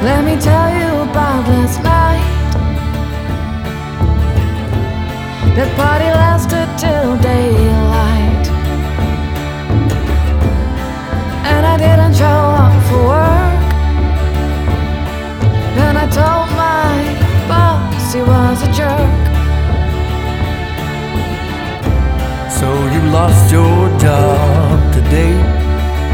Let me tell you about last night. That party lasted till daylight, and I didn't show up for work. Then I told my boss he was a jerk. So you lost your job today.